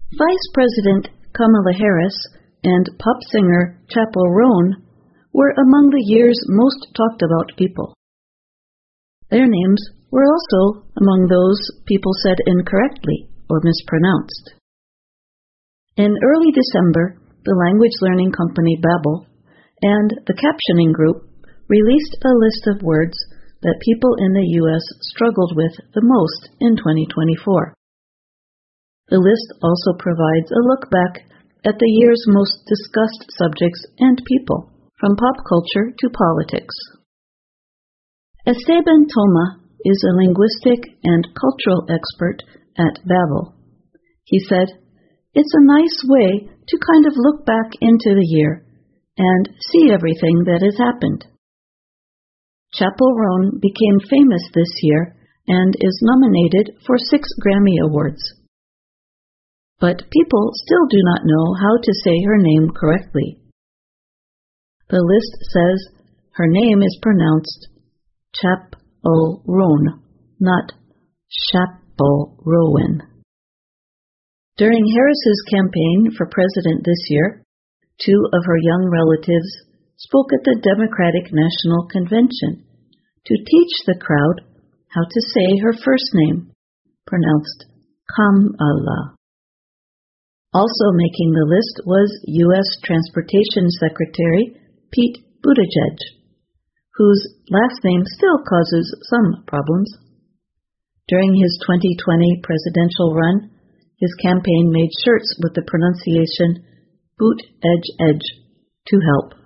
Vice President Kamala Harris and pop singer Chappell Roan were among the year's most talked about people. Their names were also among those people said incorrectly or mispronounced. In early December, the language learning company Babbel and the captioning group released a list of words that people in the U.S. struggled with the most in 2024. The list also provides a look back at the year's most discussed subjects and people, from pop culture to politics. Esteban Toma is a linguistic and cultural expert at Babbel. He said, "It's a nice way to kind of look back into the year and see everything that has happened." Chappell Roan became famous this year and is nominated for 6 Grammy Awards. But people still do not know how to say her name correctly. The list says her name is pronounced Chappell Roan, not Chappell Rowan. During Harris's campaign for president this year, 2 of her young relatives spoke at the Democratic National Convention to teach the crowd how to say her first name, pronounced Kamala. Also making the list was U.S. Transportation Secretary Pete Buttigieg, whose last name still causes some problems. During his 2020 presidential run, his campaign made shirts with the pronunciation Boot Edge Edge to help.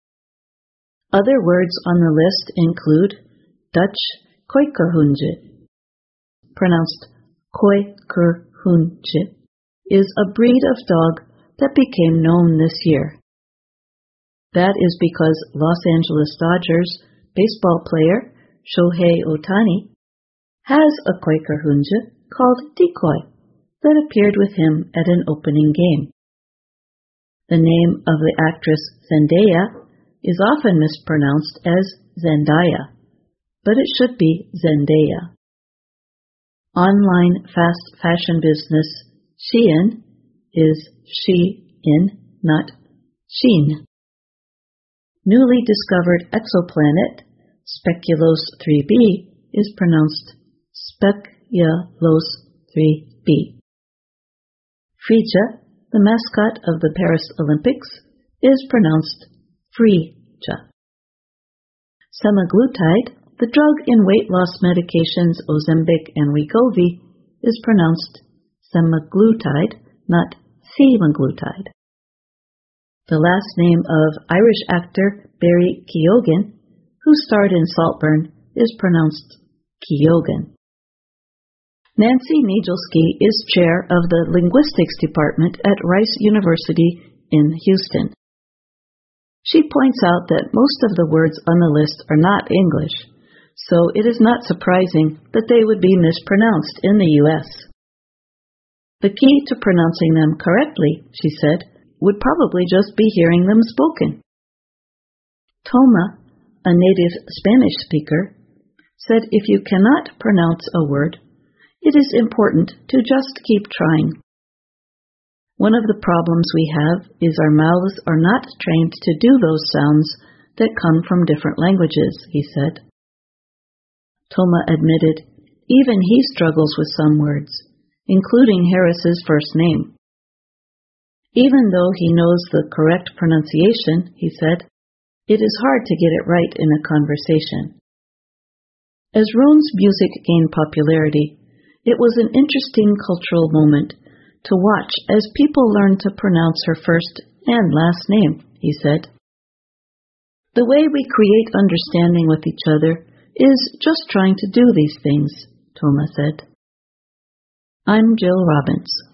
Other words on the list include Dutch Kooikerhoentje, pronounced Kooikerhoentje, is a breed of dog that became known this year. That is because Los Angeles Dodgers baseball player Shohei Ohtani has a Kooikerhoentje called Decoy that appeared with him at an opening game. The name of the actress Zendaya is often mispronounced as Zendaya, but it should be Zendaya. Online fast fashion business Shein is She-in, not Sheen. Newly discovered exoplanet Speculos 3b is pronounced Speculos 3b. Frisia, the mascot of the Paris Olympics, is pronounced Free-ja. Semaglutide, the drug in weight loss medications Ozempic and Wegovy, is pronounced semaglutide, not semaglutide. The last name of Irish actor Barry Keoghan, who starred in Saltburn, is pronounced Keoghan. Nancy Niedzielski is chair of the Linguistics Department at Rice University in Houston. She points out that most of the words on the list are not English, so it is not surprising that they would be mispronounced in the U.S. The key to pronouncing them correctly, she said, would probably just be hearing them spoken. Toma, a native Spanish speaker, said if you cannot pronounce a word, it is important to just keep trying. One of the problems we have is our mouths are not trained to do those sounds that come from different languages, he said. Toma admitted even he struggles with some words, including Harris's first name. Even though he knows the correct pronunciation, he said, it is hard to get it right in a conversation. As Roan's music gained popularity, it was an interesting cultural moment to watch as people learned to pronounce her first and last name, he said. The way we create understanding with each other is just trying to do these things, Toma said. I'm Jill Robbins.